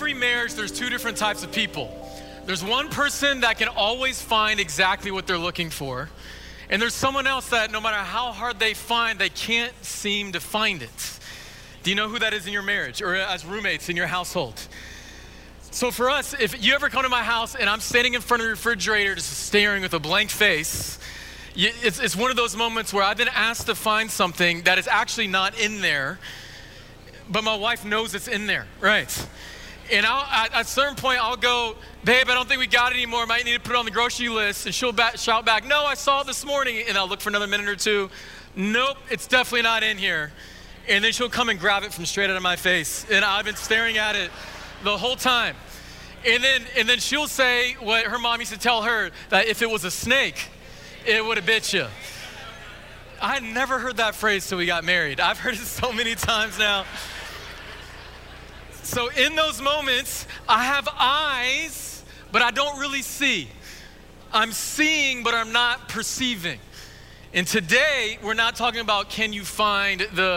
every marriage, there's two different types of people. There's one person that can always find exactly what they're looking for. And there's someone else that no matter how hard they find, they can't seem to find it. Do you know who that is in your marriage or as roommates in your household? So for us, if you ever come to my house and I'm standing in front of the refrigerator just staring with a blank face, it's one of those moments where I've been asked to find something that is actually not in there, but my wife knows it's in there, right? And at a certain point, I'll go, babe, I don't think we got it anymore. Might need to put it on the grocery list. And she'll shout back, no, I saw it this morning. And I'll look for another minute or two. Nope, it's definitely not in here. And then she'll come and grab it from straight out of my face. And I've been staring at it the whole time. And then she'll say what her mom used to tell her, that if it was a snake, it would have bit you. I had never heard that phrase till we got married. I've heard it so many times now. So in those moments, I have eyes, but I don't really see. I'm seeing, but I'm not perceiving. And today, we're not talking about can you find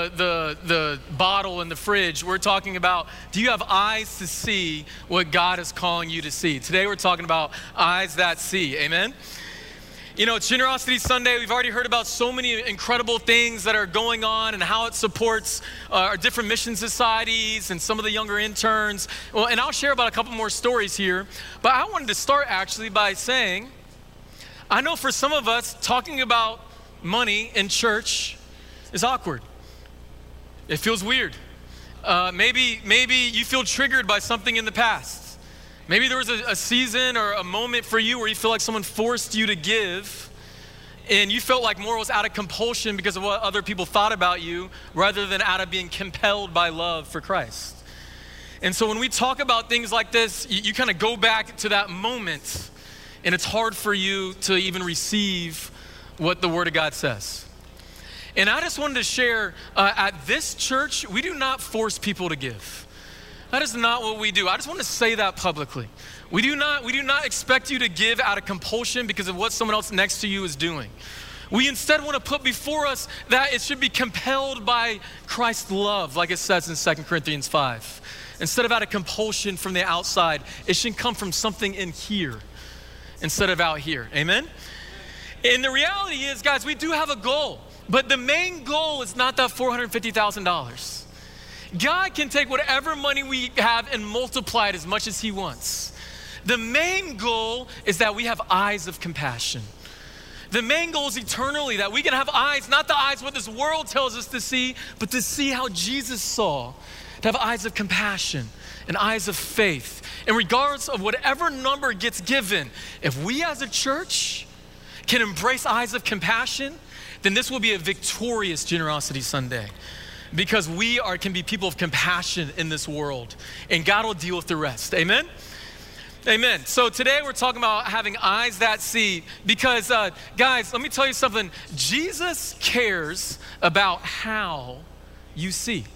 the bottle in the fridge. We're talking about, do you have eyes to see what God is calling you to see? Today, we're talking about eyes that see, amen? You know, it's Generosity Sunday. We've already heard about so many incredible things that are going on and how it supports our different mission societies and some of the younger interns. Well, and I'll share about a couple more stories here. But I wanted to start actually by saying, I know for some of us, talking about money in church is awkward. It feels weird. Maybe you feel triggered by something in the past. Maybe there was a season or a moment for you where you feel like someone forced you to give and you felt like more was out of compulsion because of what other people thought about you rather than out of being compelled by love for Christ. And so when we talk about things like this, you kind of go back to that moment and it's hard for you to even receive what the Word of God says. And I just wanted to share, at this church, we do not force people to give. That is not what we do. I just want to say that publicly. We do not expect you to give out of compulsion because of what someone else next to you is doing. We instead want to put before us that it should be compelled by Christ's love, like it says in 2 Corinthians 5. Instead of out of compulsion from the outside, it should come from something in here instead of out here. Amen? And the reality is, guys, we do have a goal, but the main goal is not that $450,000. God can take whatever money we have and multiply it as much as He wants. The main goal is that we have eyes of compassion. The main goal is eternally that we can have eyes, not the eyes what this world tells us to see, but to see how Jesus saw, to have eyes of compassion and eyes of faith. And regardless of whatever number gets given, if we as a church can embrace eyes of compassion, then this will be a victorious Generosity Sunday. Because we can be people of compassion in this world. And God will deal with the rest. Amen? Amen. So today we're talking about having eyes that see. Because guys, let me tell you something. Jesus cares about how you see.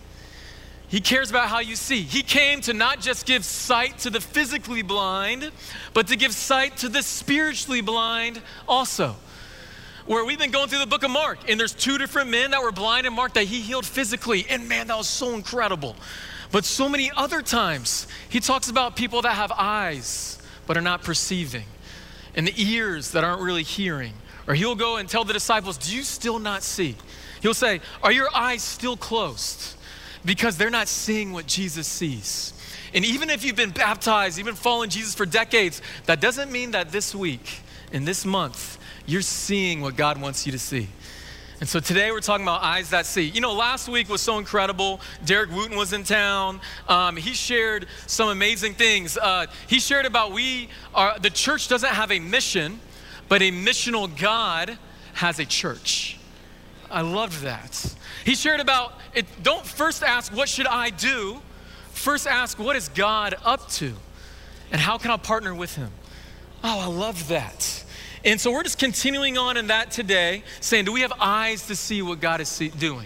He cares about how you see. He came to not just give sight to the physically blind, but to give sight to the spiritually blind also. Where we've been going through the book of Mark, and there's two different men that were blind in Mark that He healed physically. And man, that was so incredible. But so many other times, He talks about people that have eyes, but are not perceiving, and the ears that aren't really hearing. Or He'll go and tell the disciples, do you still not see? He'll say, are your eyes still closed? Because they're not seeing what Jesus sees. And even if you've been baptized, you've been following Jesus for decades, that doesn't mean that this week, in this month, you're seeing what God wants you to see. And so today we're talking about eyes that see. You know, last week was so incredible. Derek Wooten was in town. He shared some amazing things. He shared about the church doesn't have a mission, but a missional God has a church. I loved that. He shared about it. Don't first ask, what should I do? First ask, what is God up to? And how can I partner with Him? Oh, I love that. And so we're just continuing on in that today, saying, do we have eyes to see what God is doing?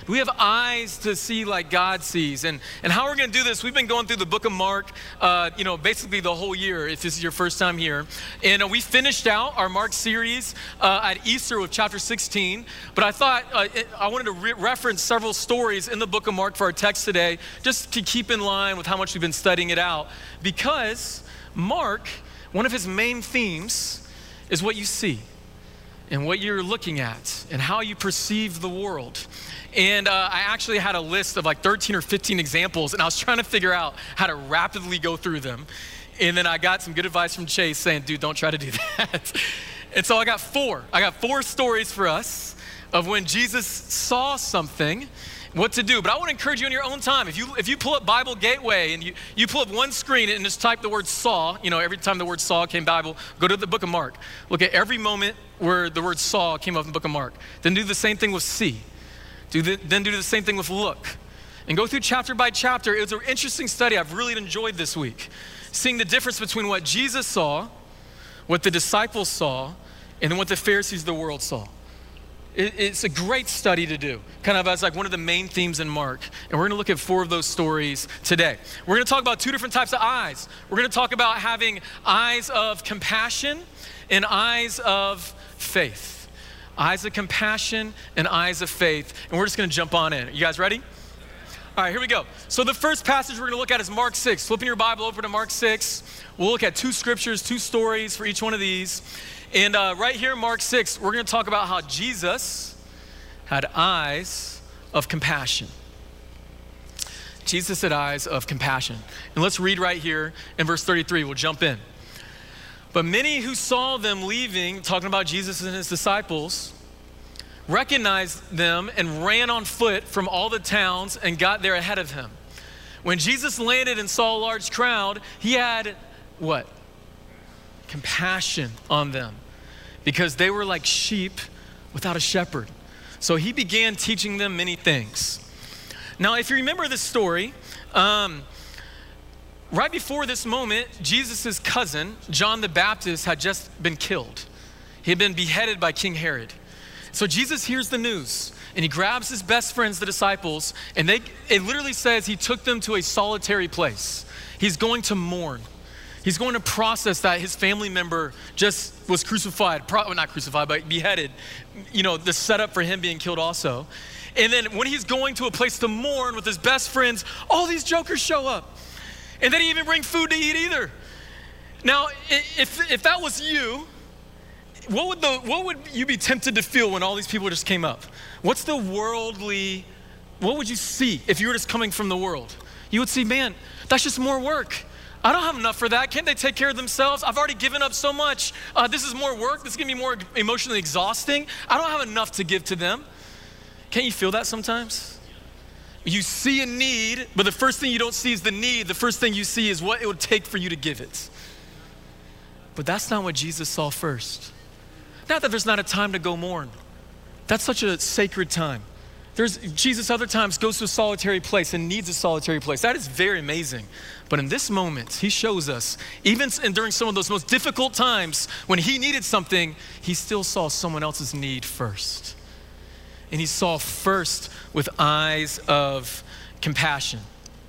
Do we have eyes to see like God sees? And how we're going to do this, we've been going through the book of Mark, basically the whole year, if this is your first time here. And we finished out our Mark series at Easter with chapter 16. But I thought I wanted to reference several stories in the book of Mark for our text today, just to keep in line with how much we've been studying it out. Because Mark, one of his main themes is what you see and what you're looking at and how you perceive the world. And I actually had a list of like 13 or 15 examples, and I was trying to figure out how to rapidly go through them. And then I got some good advice from Chase saying, dude, don't try to do that. And so I got four stories for us of when Jesus saw something, what to do. But I want to encourage you in your own time. If you pull up Bible Gateway and you pull up one screen and just type the word saw, every time the word saw came Bible, go to the book of Mark. Look at every moment where the word saw came up in the book of Mark. Then do the same thing with see. Then do the same thing with look. And go through chapter by chapter. It was an interesting study I've really enjoyed this week. Seeing the difference between what Jesus saw, what the disciples saw, and then what the Pharisees of the world saw. It's a great study to do, kind of as like one of the main themes in Mark. And we're gonna look at 4 of those stories today. We're gonna talk about 2 different types of eyes. We're gonna talk about having eyes of compassion and eyes of faith. Eyes of compassion and eyes of faith. And we're just gonna jump on in. You guys ready? All right, here we go. So the first passage we're gonna look at is Mark 6. Flipping your Bible over to Mark 6. We'll look at 2 scriptures, 2 stories for each one of these. And right here in Mark 6, we're going to talk about how Jesus had eyes of compassion. Jesus had eyes of compassion. And let's read right here in verse 33. We'll jump in. But many who saw them leaving, talking about Jesus and his disciples, recognized them and ran on foot from all the towns and got there ahead of him. When Jesus landed and saw a large crowd, he had what? Compassion on them, because they were like sheep without a shepherd. So he began teaching them many things. Now, if you remember this story, right before this moment, Jesus' cousin, John the Baptist, had just been killed. He had been beheaded by King Herod. So Jesus hears the news, and he grabs his best friends, the disciples, and it literally says he took them to a solitary place. He's going to mourn. He's going to process that his family member just was crucified, not crucified, but beheaded, the setup for him being killed also. And then when he's going to a place to mourn with his best friends, all these jokers show up. And they didn't even bring food to eat either. Now, if that was you, what would you be tempted to feel when all these people just came up? What would you see if you were just coming from the world? You would see, man, that's just more work. I don't have enough for that. Can't they take care of themselves? I've already given up so much. This is more work. This is gonna be more emotionally exhausting. I don't have enough to give to them. Can't you feel that sometimes? You see a need, but the first thing you don't see is the need. The first thing you see is what it would take for you to give it. But that's not what Jesus saw first. Not that there's not a time to go mourn. That's such a sacred time. Jesus other times goes to a solitary place and needs a solitary place. That is very amazing. But in this moment, he shows us, even during some of those most difficult times when he needed something, he still saw someone else's need first. And he saw first with eyes of compassion.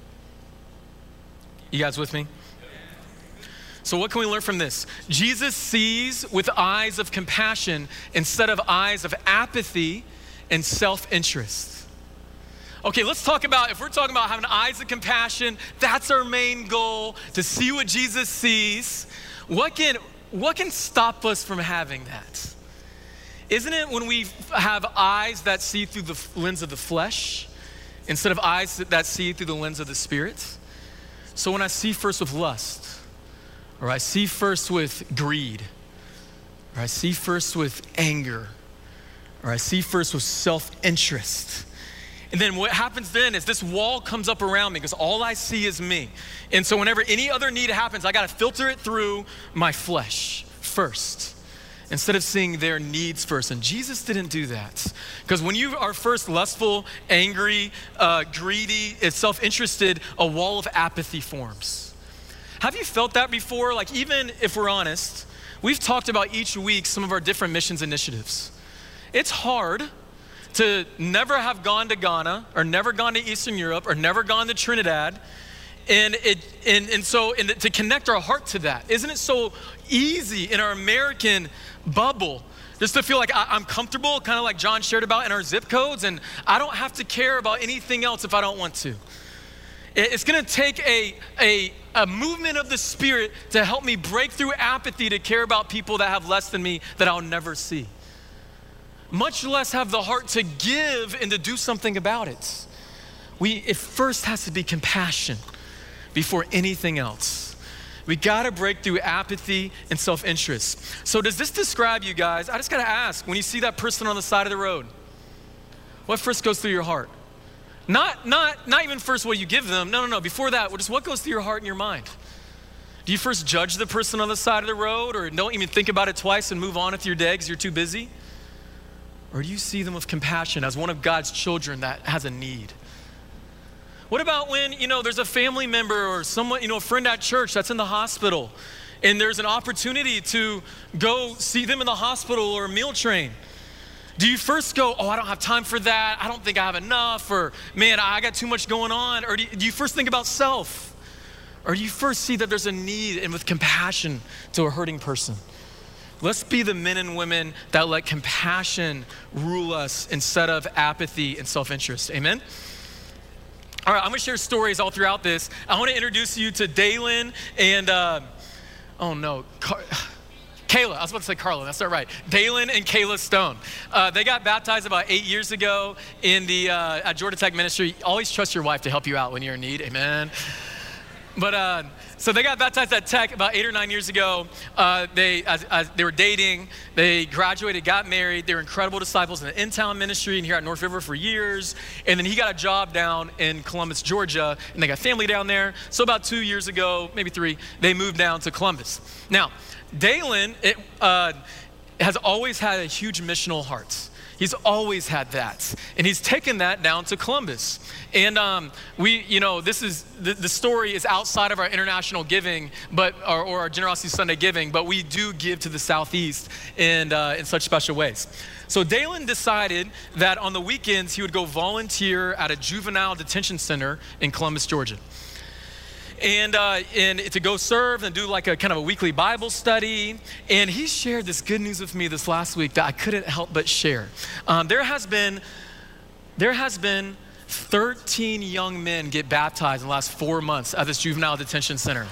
You guys with me? So what can we learn from this? Jesus sees with eyes of compassion instead of eyes of apathy and self-interest. Okay, let's talk about, if we're talking about having eyes of compassion, that's our main goal, to see what Jesus sees. What can stop us from having that? Isn't it when we have eyes that see through the lens of the flesh instead of eyes that see through the lens of the Spirit? So when I see first with lust, or I see first with greed, or I see first with anger, or I see first with self-interest. And then what happens then is this wall comes up around me because all I see is me. And so whenever any other need happens, I gotta filter it through my flesh first, instead of seeing their needs first. And Jesus didn't do that. Because when you are first lustful, angry, greedy, and self-interested, a wall of apathy forms. Have you felt that before? Like, even if we're honest, we've talked about each week some of our different missions initiatives. It's hard to never have gone to Ghana or never gone to Eastern Europe or never gone to Trinidad. And to connect our heart to that. Isn't it so easy in our American bubble just to feel like I'm comfortable, kind of like John shared about in our zip codes, and I don't have to care about anything else if I don't want to. It's gonna take a movement of the Spirit to help me break through apathy to care about people that have less than me that I'll never see. Much less have the heart to give and to do something about it. It first has to be compassion before anything else. We gotta break through apathy and self-interest. So does this describe you guys? I just gotta ask, when you see that person on the side of the road, what first goes through your heart? Not even first what you give them. No. Before that, just what goes through your heart and your mind? Do you first judge the person on the side of the road, or don't even think about it twice and move on with your day because you're too busy? Or do you see them with compassion as one of God's children that has a need? What about when, there's a family member or someone, a friend at church that's in the hospital, and there's an opportunity to go see them in the hospital or meal train? Do you first go, oh, I don't have time for that, I don't think I have enough, or man, I got too much going on? Or do you first think about self? Or do you first see that there's a need and with compassion to a hurting person? Let's be the men and women that let compassion rule us instead of apathy and self-interest. Amen? All right, I'm gonna share stories all throughout this. I wanna introduce you to Dalen and, Kayla. I was about to say Carla, that's not right. Dalen and Kayla Stone. They got baptized about 8 years ago at Georgia Tech Ministry. Always trust your wife to help you out when you're in need, amen? But so they got baptized at Tech about 8 or 9 years ago. They were dating, they graduated, got married. They were incredible disciples in the in-town ministry and here at North River for years. And then he got a job down in Columbus, Georgia, and they got family down there. So about 2 years ago, maybe 3, they moved down to Columbus. Now, Dalen has always had a huge missional heart. He's always had that. And he's taken that down to Columbus. And the story is outside of our international giving, or our Generosity Sunday giving, but we do give to the Southeast in such special ways. So Dalen decided that on the weekends, he would go volunteer at a juvenile detention center in Columbus, Georgia. And to go serve and do like a kind of a weekly Bible study. And he shared this good news with me this last week that I couldn't help but share. There has been 13 young men get baptized in the last 4 months at this juvenile detention center.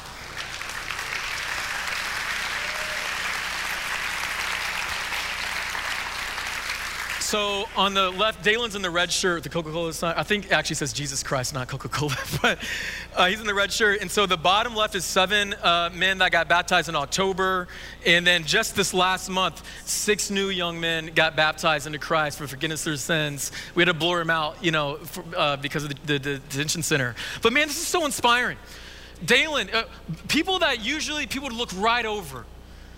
So on the left, Dalen's in the red shirt, the Coca-Cola sign. I think it actually says Jesus Christ, not Coca-Cola, but he's in the red shirt. And so the bottom left is 7 men that got baptized in October. And then just this last month, 6 new young men got baptized into Christ for forgiveness of their sins. We had to blur them out, because of the detention center. But man, this is so inspiring. Dalen, people that usually people would look right over,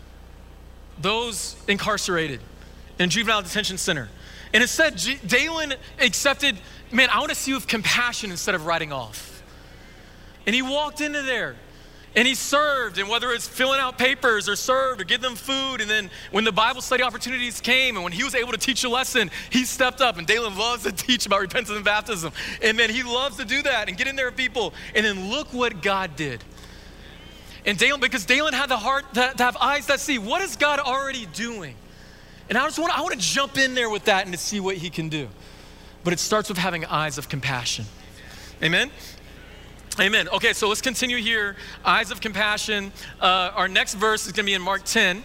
those incarcerated in juvenile detention center. And instead, Dalen accepted, man, I want to see you with compassion instead of writing off. And he walked into there and he served, and whether it's filling out papers or served or give them food, and then when the Bible study opportunities came and when he was able to teach a lesson, he stepped up. And Dalen loves to teach about repentance and baptism. And man, he loves to do that and get in there with people. And then look what God did. And because Dalen had the heart to have eyes that see, what is God already doing? And I want to jump in there with that and to see what he can do. But it starts with having eyes of compassion. Amen? Amen. Okay, so let's continue here. Eyes of compassion. Our next verse is going to be in Mark 10.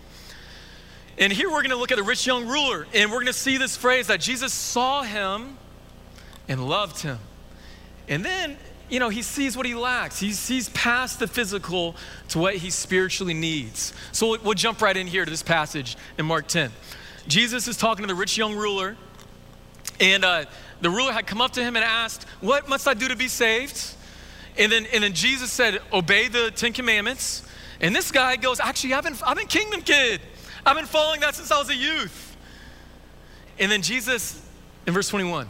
And here we're going to look at the rich young ruler. And we're going to see this phrase that Jesus saw him and loved him. And then, he sees what he lacks. He sees past the physical to what he spiritually needs. So we'll jump right in here to this passage in Mark 10. Jesus is talking to the rich young ruler. And the ruler had come up to him and asked, what must I do to be saved? And then Jesus said, obey the 10 Commandments. And this guy goes, actually, I've been Kingdom Kid. I've been following that since I was a youth. And then Jesus, in verse 21,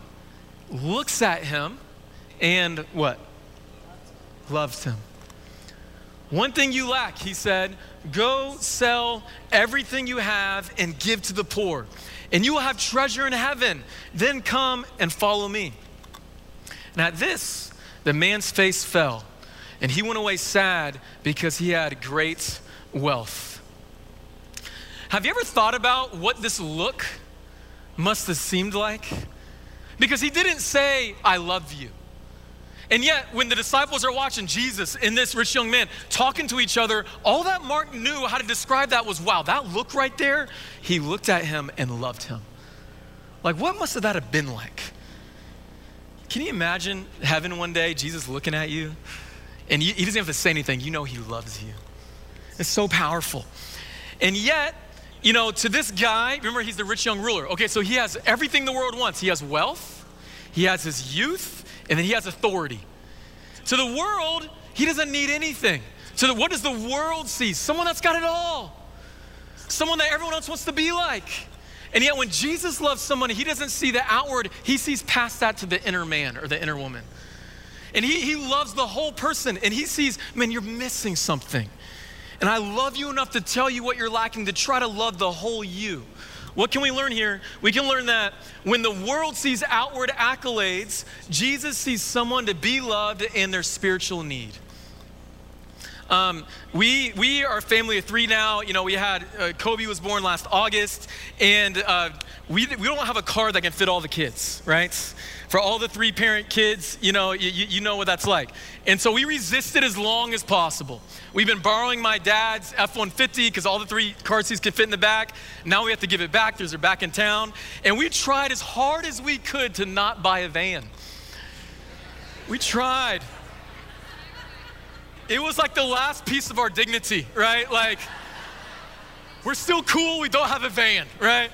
looks at him and what? Loves him. One thing you lack, he said, go sell everything you have and give to the poor, and you will have treasure in heaven. Then come and follow me. And at this, the man's face fell, and he went away sad because he had great wealth. Have you ever thought about what this look must have seemed like? Because he didn't say, I love you. And yet, when the disciples are watching Jesus and this rich young man talking to each other, all that Mark knew how to describe that was, wow, that look right there, he looked at him and loved him. Like, what must that have been like? Can you imagine heaven one day, Jesus looking at you, and he doesn't have to say anything, you know he loves you. It's so powerful. And yet, you know, to this guy, remember he's the rich young ruler. Okay, so he has everything the world wants. He has wealth, he has his youth, and then he has authority. To the world, he doesn't need anything. So what does the world see? Someone that's got it all. Someone that everyone else wants to be like. And yet when Jesus loves someone, he doesn't see the outward, he sees past that to the inner man or the inner woman. And he loves the whole person, and he sees, man, you're missing something. And I love you enough to tell you what you're lacking, to try to love the whole you. What can we learn here? We can learn that when the world sees outward accolades, Jesus sees someone to be loved in their spiritual need. We are a family of 3 now. You know, we had, Kobe was born last August, and we don't have a car that can fit all the kids, right? For all the 3-parent kids, you know, you know what that's like. And so we resisted as long as possible. We've been borrowing my dad's F-150 because all the 3 car seats can fit in the back. Now we have to give it back because they're back in town. And we tried as hard as we could to not buy a van. We tried. It was like the last piece of our dignity, right? Like, we're still cool, we don't have a van, right?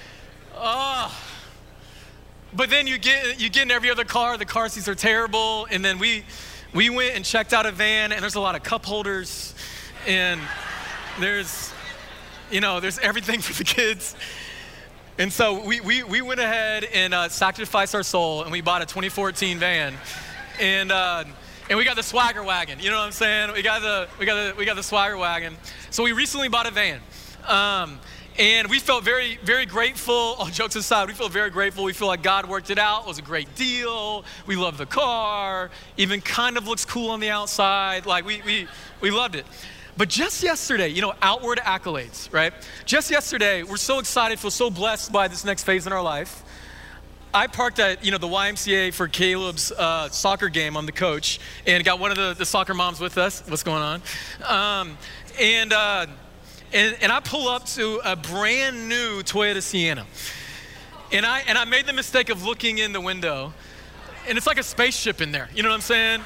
But then you get in every other car, the car seats are terrible, and then we went and checked out a van, and there's a lot of cup holders, and there's everything for the kids. And so we went ahead and sacrificed our soul, and we bought a 2014 van, and we got the Swagger wagon. You know what I'm saying? We got the Swagger wagon. So we recently bought a van. And we felt very, very grateful. All jokes aside, we feel very grateful. We feel like God worked it out. It was a great deal. We love the car. Even kind of looks cool on the outside. Like we loved it. But just yesterday, you know, outward accolades, right? Just yesterday, we're so excited, feel so blessed by this next phase in our life. I parked at, the YMCA for Caleb's soccer game. I'm the coach, and got one of the soccer moms with us. What's going on? And I pull up to a brand new Toyota Sienna. And I made the mistake of looking in the window, and it's like a spaceship in there. You know what I'm saying?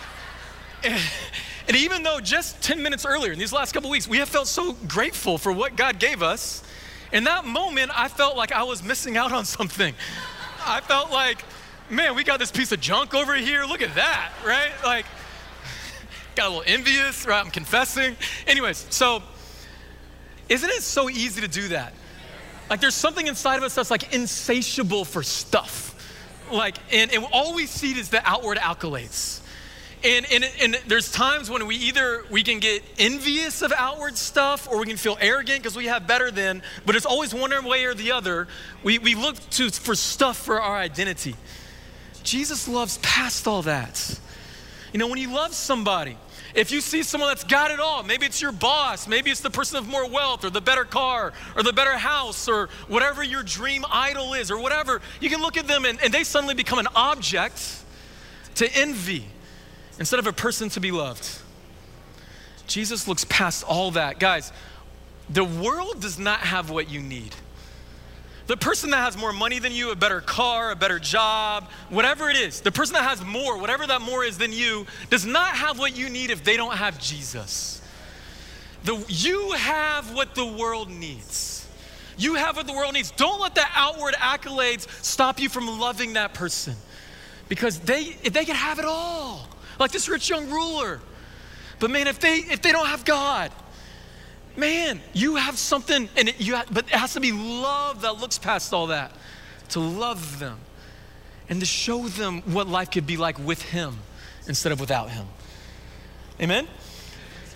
And even though just 10 minutes earlier in these last couple weeks, we have felt so grateful for what God gave us, in that moment, I felt like I was missing out on something. I felt like, man, we got this piece of junk over here. Look at that, right? Like, got a little envious, right? I'm confessing. Anyways, so isn't it so easy to do that? Like, there's something inside of us that's like insatiable for stuff. Like, and all we see is the outward accolades. And there's times when we can get envious of outward stuff, or we can feel arrogant because we have better than, but it's always one way or the other. We look for stuff for our identity. Jesus loves past all that. You know, when you love somebody, if you see someone that's got it all, maybe it's your boss, maybe it's the person of more wealth, or the better car, or the better house, or whatever your dream idol is, or whatever, you can look at them and they suddenly become an object to envy instead of a person to be loved. Jesus looks past all that. Guys, the world does not have what you need. The person that has more money than you, a better car, a better job, whatever it is, the person that has more, whatever that more is than you, does not have what you need if they don't have Jesus. You have what the world needs. You have what the world needs. Don't let the outward accolades stop you from loving that person, because they can have it all. Like this rich young ruler. But man, if they don't have God, man, you have something, but it has to be love that looks past all that. To love them and to show them what life could be like with him instead of without him. Amen?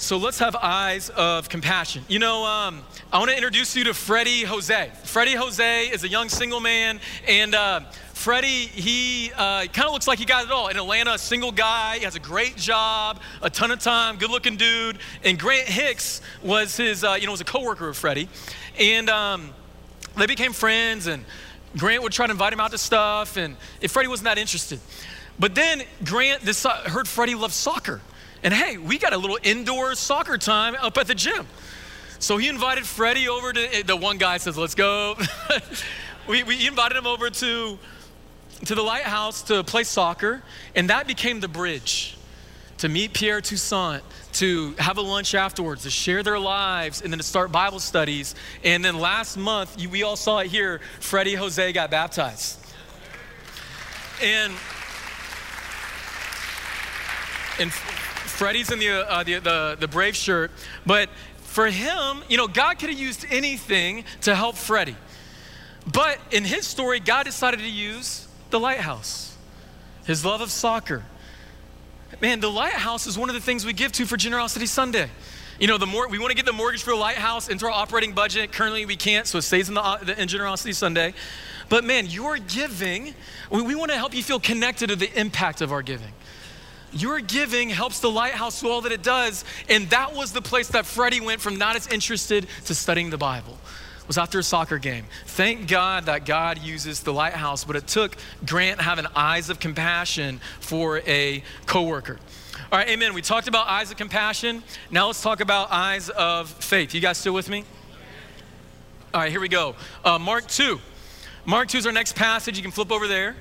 So let's have eyes of compassion. You know, I want to introduce you to Freddie Jose. Freddie Jose is a young single man, and Freddie, he kind of looks like he got it all. In Atlanta, a single guy, he has a great job, a ton of time, good-looking dude. And Grant Hicks was his, was a coworker of Freddie, and they became friends. And Grant would try to invite him out to stuff, and Freddie wasn't that interested. But then Grant heard Freddie loved soccer. And hey, we got a little indoor soccer time up at the gym. So he invited Freddie over to, the one guy says, let's go. we invited him over to the Lighthouse to play soccer. And that became the bridge to meet Pierre Toussaint, to have a lunch afterwards, to share their lives, and then to start Bible studies. And then last month, we all saw it here, Freddie Jose got baptized. And Freddie's in the Brave shirt, but for him, God could have used anything to help Freddie. But in his story, God decided to use the Lighthouse, his love of soccer. Man, the Lighthouse is one of the things we give to for Generosity Sunday. We want to get the mortgage for the Lighthouse into our operating budget. Currently, we can't, so it stays in Generosity Sunday. But man, your giving, we want to help you feel connected to the impact of our giving. Your giving helps the Lighthouse do all that it does, and that was the place that Freddie went from not as interested to studying the Bible. It was after a soccer game. Thank God that God uses the Lighthouse, but it took Grant having eyes of compassion for a coworker. All right, amen. We talked about eyes of compassion. Now let's talk about eyes of faith. You guys still with me? All right, here we go. Mark 2. Mark 2 is our next passage. You can flip over there.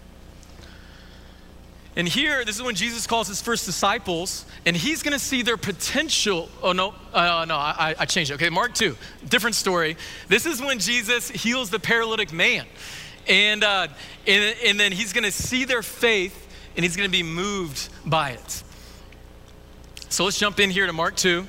And here, this is when Jesus calls his first disciples, and he's going to see their potential. I changed it. Okay, Mark 2, different story. This is when Jesus heals the paralytic man. And then he's going to see their faith, and he's going to be moved by it. So let's jump in here to Mark 2.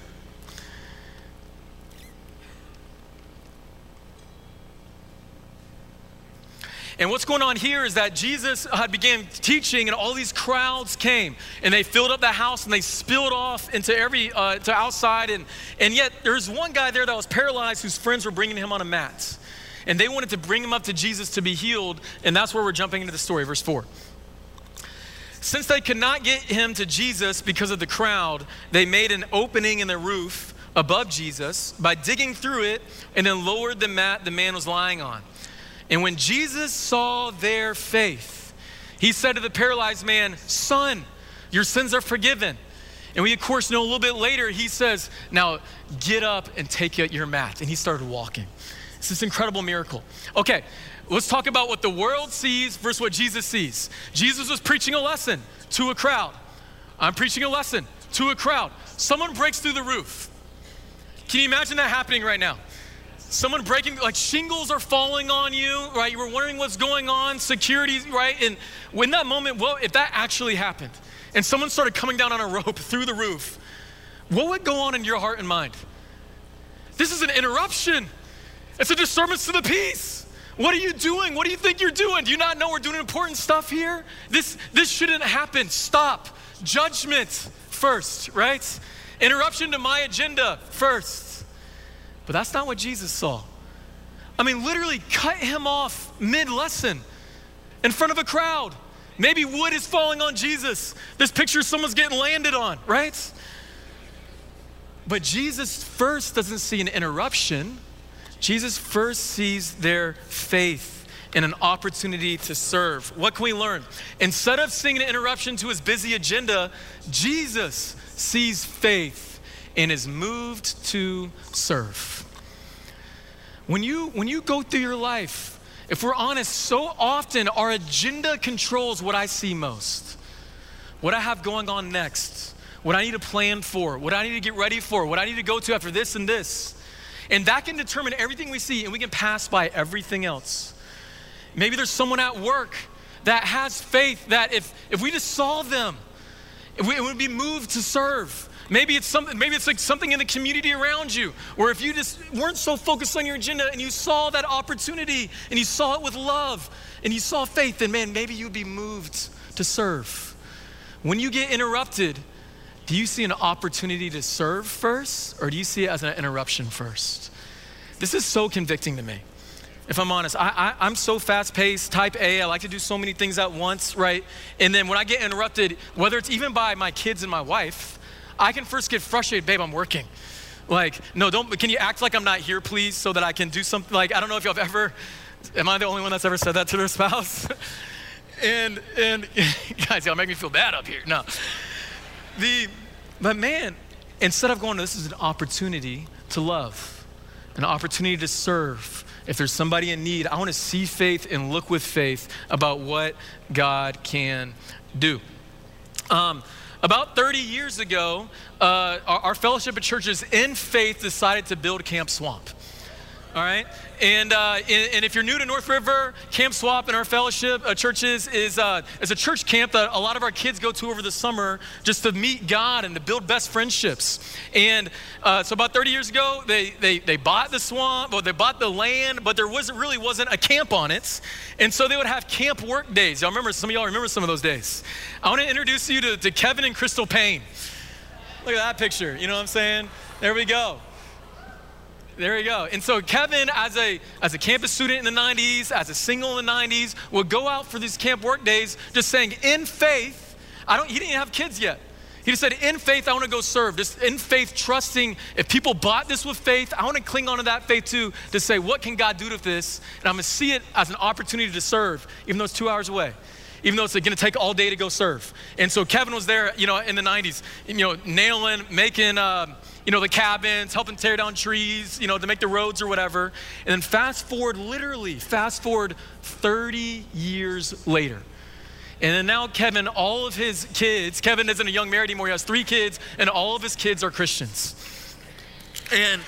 And what's going on here is that Jesus had began teaching, and all these crowds came, and they filled up the house, and they spilled off into to outside. And yet there's one guy there that was paralyzed whose friends were bringing him on a mat. And they wanted to bring him up to Jesus to be healed, and that's where we're jumping into the story, verse 4. Since they could not get him to Jesus because of the crowd, they made an opening in the roof above Jesus by digging through it, and then lowered the mat the man was lying on. And when Jesus saw their faith, he said to the paralyzed man, "Son, your sins are forgiven." And we, of course, know a little bit later, he says, "Now get up and take your mat." And he started walking. It's this incredible miracle. Okay, let's talk about what the world sees versus what Jesus sees. Jesus was preaching a lesson to a crowd. I'm preaching a lesson to a crowd. Someone breaks through the roof. Can you imagine that happening right now? Someone breaking, like shingles are falling on you, right? You were wondering what's going on, security, right? And when that moment, if that actually happened and someone started coming down on a rope through the roof, what would go on in your heart and mind? This is an interruption. It's a disturbance to the peace. What are you doing? What do you think you're doing? Do you not know we're doing important stuff here? This shouldn't happen. Stop. Judgment first, right? Interruption to my agenda first. But that's not what Jesus saw. I mean, literally cut him off mid-lesson in front of a crowd. Maybe wood is falling on Jesus. This picture someone's getting landed on, right? But Jesus first doesn't see an interruption. Jesus first sees their faith and an opportunity to serve. What can we learn? Instead of seeing an interruption to his busy agenda, Jesus sees faith and is moved to serve. When you go through your life, if we're honest, so often our agenda controls what I see most. What I have going on next, what I need to plan for, what I need to get ready for, what I need to go to after this and this. And that can determine everything we see, and we can pass by everything else. Maybe there's someone at work that has faith that if we just saw them, it would be moved to serve. Maybe it's like something in the community around you, or if you just weren't so focused on your agenda and you saw that opportunity and you saw it with love and you saw faith, then man, maybe you'd be moved to serve. When you get interrupted, Do you see an opportunity to serve first, or do you see it as an interruption first? This is so convicting to me. If I'm honest, I'm so fast-paced, type A. I like to do so many things at once, right? And then when I get interrupted, whether it's even by my kids and my wife, I can first get frustrated. Babe, I'm working. Like, no, can you act like I'm not here, please, so that I can do something? Like, I don't know if y'all have ever, am I the only one that's ever said that to their spouse? and guys, y'all make me feel bad up here. No. But man, instead of going, this is an opportunity to love, an opportunity to serve. If there's somebody in need, I want to see faith and look with faith about what God can do. About 30 years ago, our fellowship of churches in faith decided to build Camp Swamp. All right, and if you're new to North River, Camp Swamp in our fellowship churches is a church camp that a lot of our kids go to over the summer just to meet God and to build best friendships. And so about 30 years ago, they bought the swamp, or they bought the land, but there really wasn't a camp on it. And so they would have camp work days. Y'all remember, some of y'all remember some of those days. I want to introduce you to Kevin and Crystal Payne. Look at that picture, you know what I'm saying? There we go. There you go. And so Kevin, as a campus student in the 90s, as a single in the 90s, would go out for these camp work days just saying, in faith, he didn't have kids yet. He just said, in faith, I want to go serve. Just in faith, trusting, if people bought this with faith, I want to cling on to that faith too, to say, what can God do with this? And I'm going to see it as an opportunity to serve, even though it's 2 hours away, even though it's going to take all day to go serve. And so Kevin was there, in the 90s, nailing, making, the cabins, helping tear down trees, to make the roads or whatever. And then fast forward 30 years later. And then now Kevin, all of his kids, Kevin isn't a young married anymore, he has 3 kids, and all of his kids are Christians. And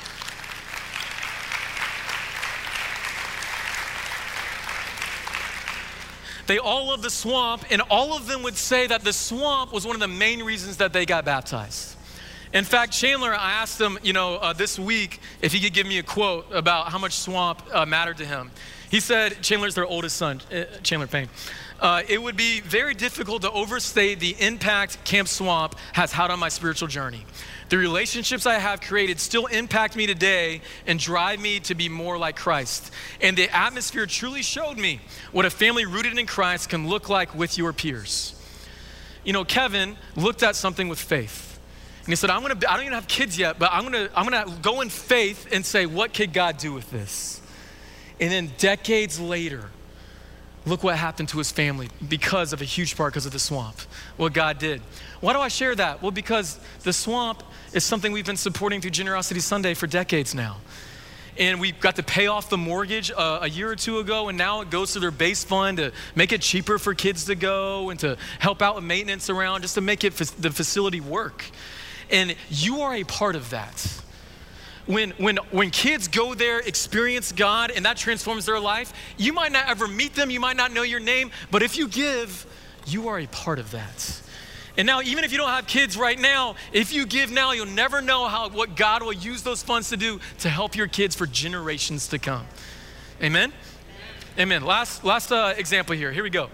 they all love the swamp, and all of them would say that the swamp was one of the main reasons that they got baptized. In fact, Chandler, I asked him, this week if he could give me a quote about how much swamp mattered to him. He said, Chandler's their oldest son, Chandler Payne. It would be very difficult to overstate the impact Camp Swamp has had on my spiritual journey. The relationships I have created still impact me today and drive me to be more like Christ. And the atmosphere truly showed me what a family rooted in Christ can look like with your peers. Kevin looked at something with faith. And he said, I don't even have kids yet, but I'm gonna go in faith and say, what could God do with this? And then decades later, look what happened to his family because of a huge part, because of the swamp, what God did. Why do I share that? Well, because the swamp is something we've been supporting through Generosity Sunday for decades now. And we got to pay off the mortgage a year or 2 ago, and now it goes to their base fund to make it cheaper for kids to go and to help out with maintenance around, just to make the facility work. And you are a part of that. When kids go there, experience God, and that transforms their life, you might not ever meet them, you might not know your name, but if you give, you are a part of that. And now, even if you don't have kids right now, if you give now, you'll never know what God will use those funds to do to help your kids for generations to come. Amen? Amen. Last example here. Here we go.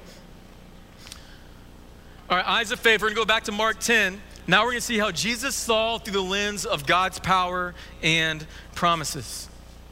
All right, eyes of faith. We're going to go back to Mark 10. Now we're going to see how Jesus saw through the lens of God's power and promises.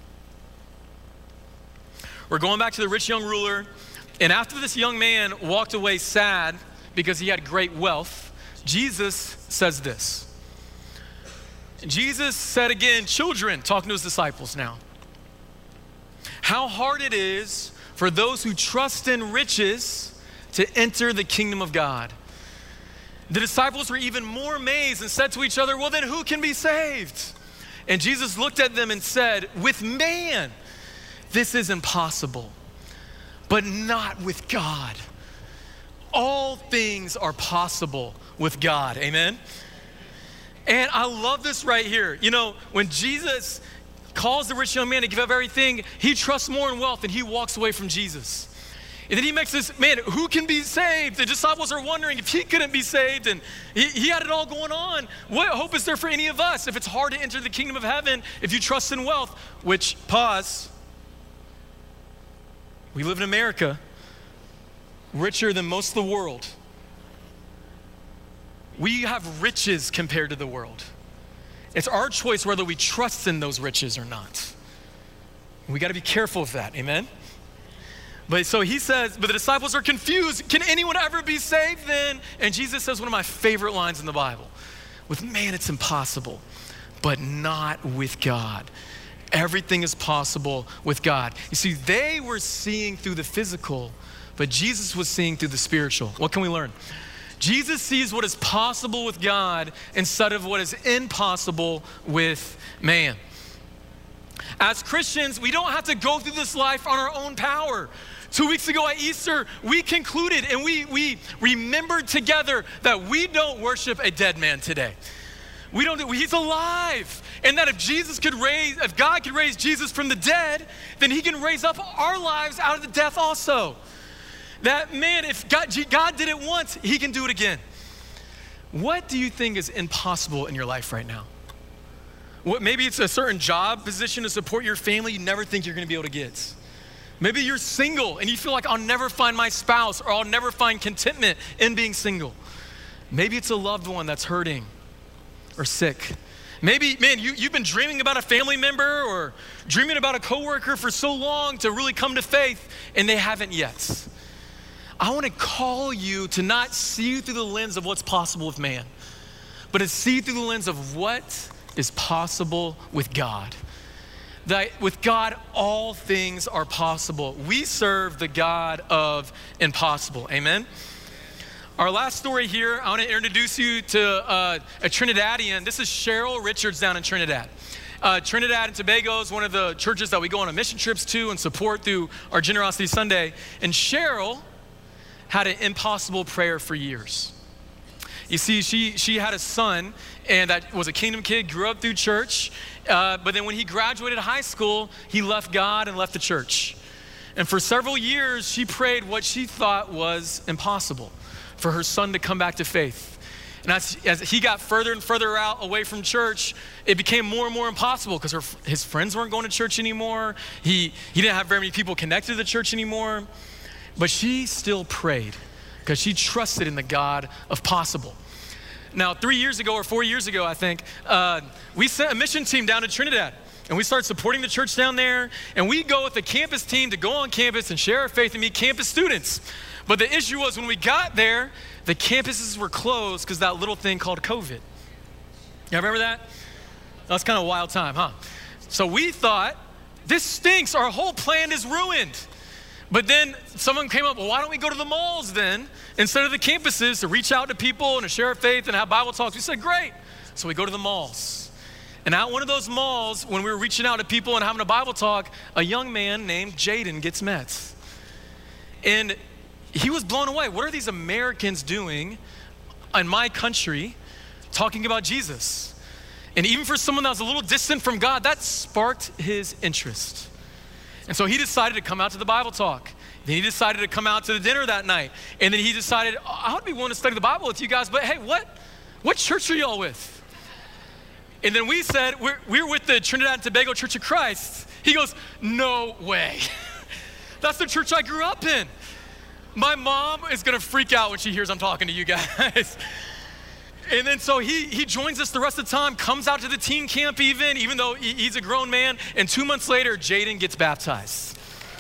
We're going back to the rich young ruler. And after this young man walked away sad because he had great wealth, Jesus says this. Jesus said again, children, talking to his disciples now, how hard it is for those who trust in riches to enter the kingdom of God. The disciples were even more amazed and said to each other, well, then who can be saved? And Jesus looked at them and said, with man, this is impossible, but not with God. All things are possible with God, amen? And I love this right here. When Jesus calls the rich young man to give up everything, he trusts more in wealth and he walks away from Jesus. And then he makes this, man, who can be saved? The disciples are wondering if he couldn't be saved, and he had it all going on. What hope is there for any of us if it's hard to enter the kingdom of heaven if you trust in wealth? Which, pause, we live in America, richer than most of the world. We have riches compared to the world. It's our choice whether we trust in those riches or not. We got to be careful of that, amen? But so he says, but the disciples are confused. Can anyone ever be saved then? And Jesus says one of my favorite lines in the Bible. With man, it's impossible, but not with God. Everything is possible with God. You see, they were seeing through the physical, but Jesus was seeing through the spiritual. What can we learn? Jesus sees what is possible with God instead of what is impossible with man. As Christians, we don't have to go through this life on our own power. 2 weeks ago at Easter, we concluded and we remembered together that we don't worship a dead man today. He's alive. And that if God could raise Jesus from the dead, then he can raise up our lives out of the death also. That man, if God did it once, he can do it again. What do you think is impossible in your life right now? Maybe it's a certain job position to support your family you never think you're gonna be able to get. Maybe you're single and you feel like I'll never find my spouse or I'll never find contentment in being single. Maybe it's a loved one that's hurting or sick. Maybe, man, you've been dreaming about a family member or dreaming about a coworker for so long to really come to faith and they haven't yet. I want to call you to not see through the lens of what's possible with man, but to see through the lens of what is possible with God. That with God, all things are possible. We serve the God of impossible, amen? Our last story here, I want to introduce you to a Trinidadian. This is Cheryl Richards down in Trinidad. Trinidad and Tobago is one of the churches that we go on mission trips to and support through our Generosity Sunday. And Cheryl had an impossible prayer for years. You see, she had a son, and that was a kingdom kid, grew up through church, but then when he graduated high school, he left God and left the church. And for several years, she prayed what she thought was impossible, for her son to come back to faith. And as he got further and further out away from church, it became more and more impossible because his friends weren't going to church anymore. He didn't have very many people connected to the church anymore. But she still prayed because she trusted in the God of possible. Now, 3 years ago or 4 years ago, I think, we sent a mission team down to Trinidad. And we started supporting the church down there. And we go with the campus team to go on campus and share our faith and meet campus students. But the issue was when we got there, the campuses were closed because that little thing called COVID. You remember that? That's kind of a wild time, huh? So we thought, this stinks. Our whole plan is ruined. But then someone came up, well, why don't we go to the malls then instead of the campuses to reach out to people and to share our faith and have Bible talks? We said, great. So we go to the malls. And at one of those malls, when we were reaching out to people and having a Bible talk, a young man named Jaden gets met. And he was blown away. What are these Americans doing in my country talking about Jesus? And even for someone that was a little distant from God, that sparked his interest. And so he decided to come out to the Bible talk. Then he decided to come out to the dinner that night. And then he decided, I would be willing to study the Bible with you guys, but hey, what church are y'all with? And then we said, we're with the Trinidad and Tobago Church of Christ. He goes, no way. That's the church I grew up in. My mom is gonna freak out when she hears I'm talking to you guys. And then so he joins us the rest of the time, comes out to the teen camp even though he's a grown man. And 2 months later, Jaden gets baptized.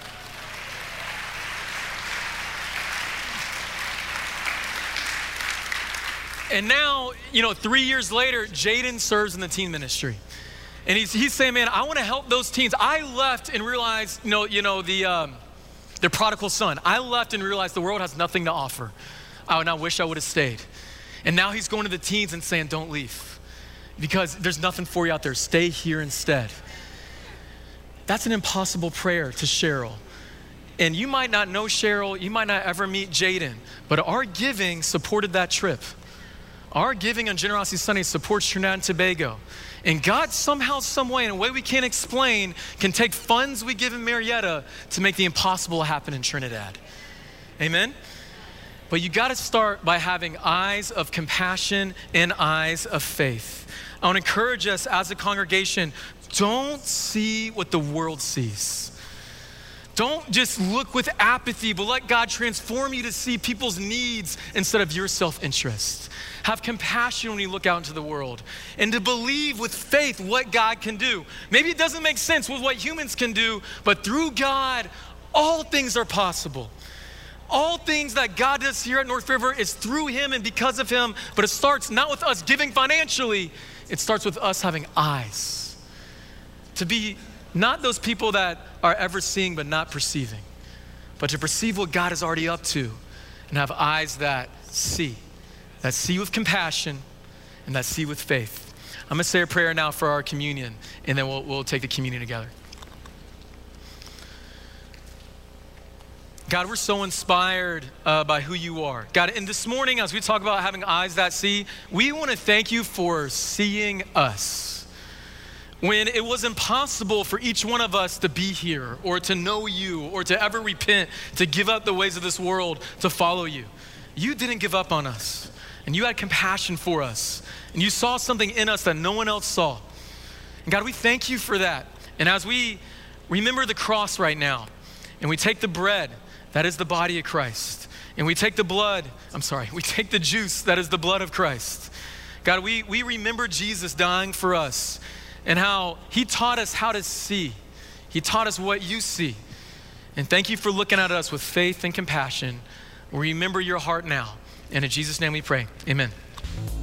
And now, 3 years later, Jaden serves in the teen ministry. And he's saying, man, I want to help those teens. I left and realized, the prodigal son. I left and realized the world has nothing to offer. I wish I would have stayed. And now he's going to the teens and saying, don't leave because there's nothing for you out there. Stay here instead. That's an impossible prayer to Cheryl. And you might not know Cheryl, you might not ever meet Jaden, but our giving supported that trip. Our giving on Generosity Sunday supports Trinidad and Tobago. And God somehow, some way, in a way we can't explain, can take funds we give in Marietta to make the impossible happen in Trinidad. Amen? But you gotta start by having eyes of compassion and eyes of faith. I wanna encourage us as a congregation, don't see what the world sees. Don't just look with apathy, but let God transform you to see people's needs instead of your self-interest. Have compassion when you look out into the world and to believe with faith what God can do. Maybe it doesn't make sense with what humans can do, but through God, all things are possible. All things that God does here at North River is through him and because of him, but it starts not with us giving financially, it starts with us having eyes. To be not those people that are ever seeing but not perceiving, but to perceive what God is already up to and have eyes that see with compassion and that see with faith. I'm gonna say a prayer now for our communion, and then we'll take the communion together. God, we're so inspired by who you are. God, and this morning as we talk about having eyes that see, we wanna thank you for seeing us. When it was impossible for each one of us to be here or to know you or to ever repent, to give up the ways of this world, to follow you, you didn't give up on us. And you had compassion for us. And you saw something in us that no one else saw. And God, we thank you for that. And as we remember the cross right now, and we take the bread, that is the body of Christ. And we take we take the juice, that is the blood of Christ. God, we remember Jesus dying for us and how he taught us how to see. He taught us what you see. And thank you for looking at us with faith and compassion. We remember your heart now. And in Jesus' name we pray, amen.